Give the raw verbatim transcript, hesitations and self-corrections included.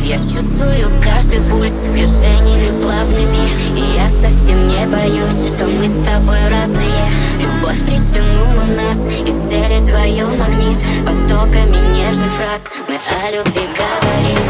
Я чувствую каждый пульс движениями плавными, и я совсем не боюсь, что мы с тобой разные. Любовь притянула нас, и в теле твоем магнит. Потоками нежных фраз мы о любви говорим.